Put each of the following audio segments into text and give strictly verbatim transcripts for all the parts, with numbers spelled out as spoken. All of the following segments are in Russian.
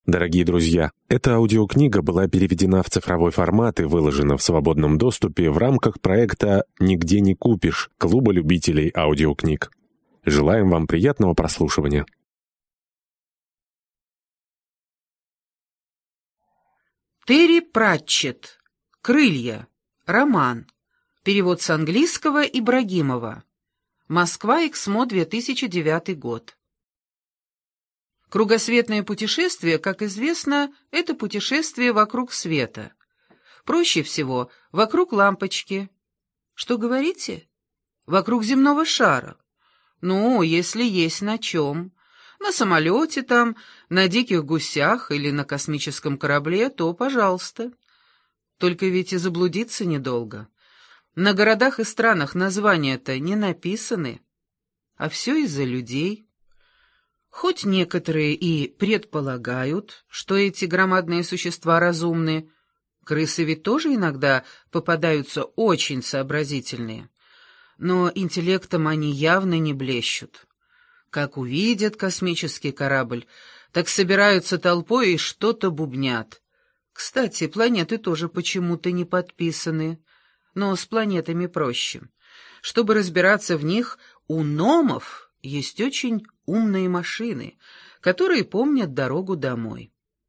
Дорогие друзья, эта аудиокнига была переведена в цифровой формат и выложена в свободном доступе в рамках проекта «Нигде не купишь» Клуба любителей аудиокниг. Желаем вам приятного прослушивания. Терри Пратчетт. «Крылья». Роман. Перевод с английского Ибрагимова. Москва, Эксмо, две тысячи девятый год. Кругосветное путешествие, как известно, это путешествие вокруг света. Проще всего вокруг лампочки. Что говорите? Вокруг земного шара. Ну, если есть на чем. На самолете там, на диких гусях или на космическом корабле, то пожалуйста. Только ведь и заблудиться недолго. На городах и странах названия-то не написаны. А все из-за людей. Хоть некоторые и предполагают, что эти громадные существа разумны, крысы ведь тоже иногда попадаются очень сообразительные, но интеллектом они явно не блещут. Как увидят космический корабль, так собираются толпой и что-то бубнят. Кстати, планеты тоже почему-то не подписаны, но с планетами проще. Чтобы разбираться в них, у номов есть очень умные машины, которые помнят дорогу домой.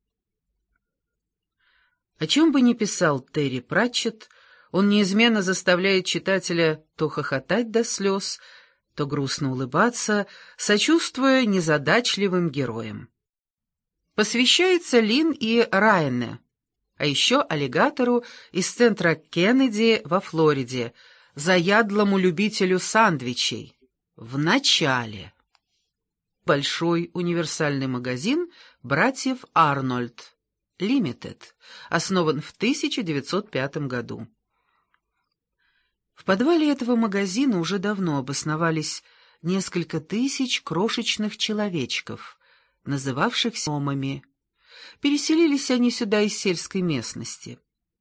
О чем бы ни писал Терри Пратчетт, он неизменно заставляет читателя то хохотать до слез, то грустно улыбаться, сочувствуя незадачливым героям. Посвящается Лин и Райане, а еще аллигатору из центра Кеннеди во Флориде, заядлому любителю сандвичей. В начале. Большой универсальный магазин братьев Арнольд, Лимитед, основан в тысяча девятьсот пятом году. В подвале этого магазина уже давно обосновались несколько тысяч крошечных человечков, называвшихся номами. Переселились они сюда из сельской местности.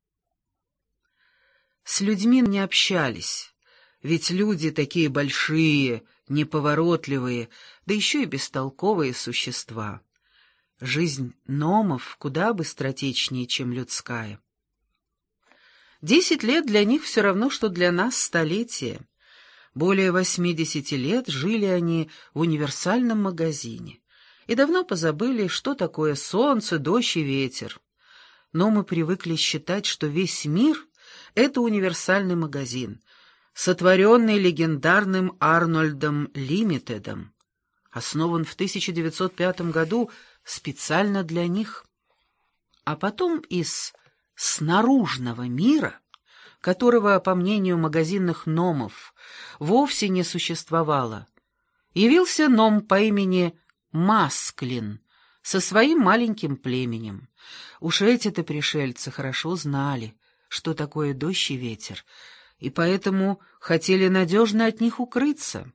С людьми не общались. Ведь люди такие большие, неповоротливые, да еще и бестолковые существа. Жизнь номов куда быстротечнее, чем людская. Десять лет для них все равно, что для нас столетие. Более восьмидесяти лет жили они в универсальном магазине и давно позабыли, что такое солнце, дождь и ветер. Но мы привыкли считать, что весь мир — это универсальный магазин, сотворенный легендарным Арнольдом Лимитедом, основан в тысяча девятьсот пятом году специально для них. А потом из снаружного мира, которого, по мнению магазинных номов, вовсе не существовало, явился ном по имени Масклин со своим маленьким племенем. Уж эти-то пришельцы хорошо знали, что такое дождь и ветер, и поэтому хотели надежно от них укрыться.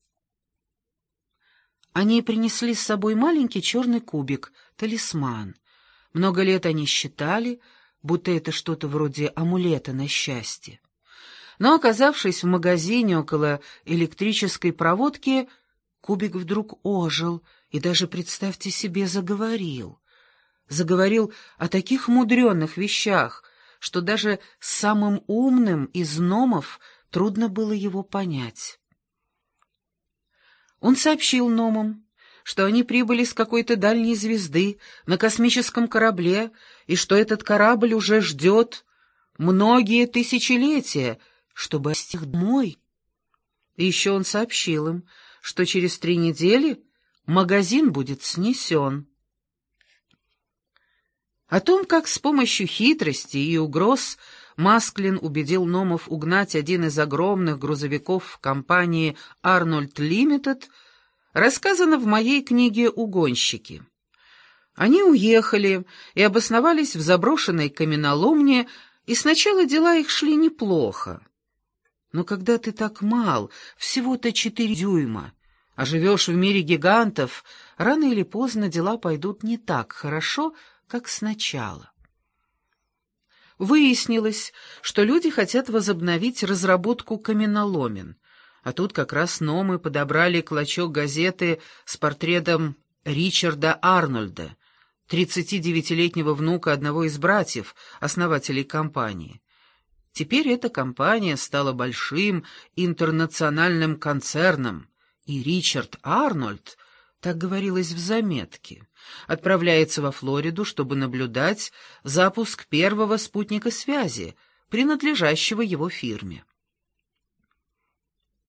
Они принесли с собой маленький черный кубик, талисман. Много лет они считали, будто это что-то вроде амулета на счастье. Но, оказавшись в магазине около электрической проводки, кубик вдруг ожил и даже, представьте себе, заговорил. Заговорил о таких мудреных вещах, что даже самым умным из номов трудно было его понять. Он сообщил номам, что они прибыли с какой-то дальней звезды на космическом корабле, и что этот корабль уже ждет многие тысячелетия, чтобы достичь домой. И еще он сообщил им, что через три недели магазин будет снесен. О том, как с помощью хитрости и угроз Масклин убедил номов угнать один из огромных грузовиков компании «Арнольд Лимитед», рассказано в моей книге «Угонщики». Они уехали и обосновались в заброшенной каменоломне, и сначала дела их шли неплохо. Но когда ты так мал, всего-то четыре дюйма, а живешь в мире гигантов, рано или поздно дела пойдут не так хорошо, как сначала. Выяснилось, что люди хотят возобновить разработку каменоломен, а тут как раз номы подобрали клочок газеты с портретом Ричарда Арнольда, тридцатидевятилетнего внука одного из братьев, основателей компании. Теперь эта компания стала большим интернациональным концерном, и Ричард Арнольд, так говорилось в заметке, отправляется во Флориду, чтобы наблюдать запуск первого спутника связи, принадлежащего его фирме.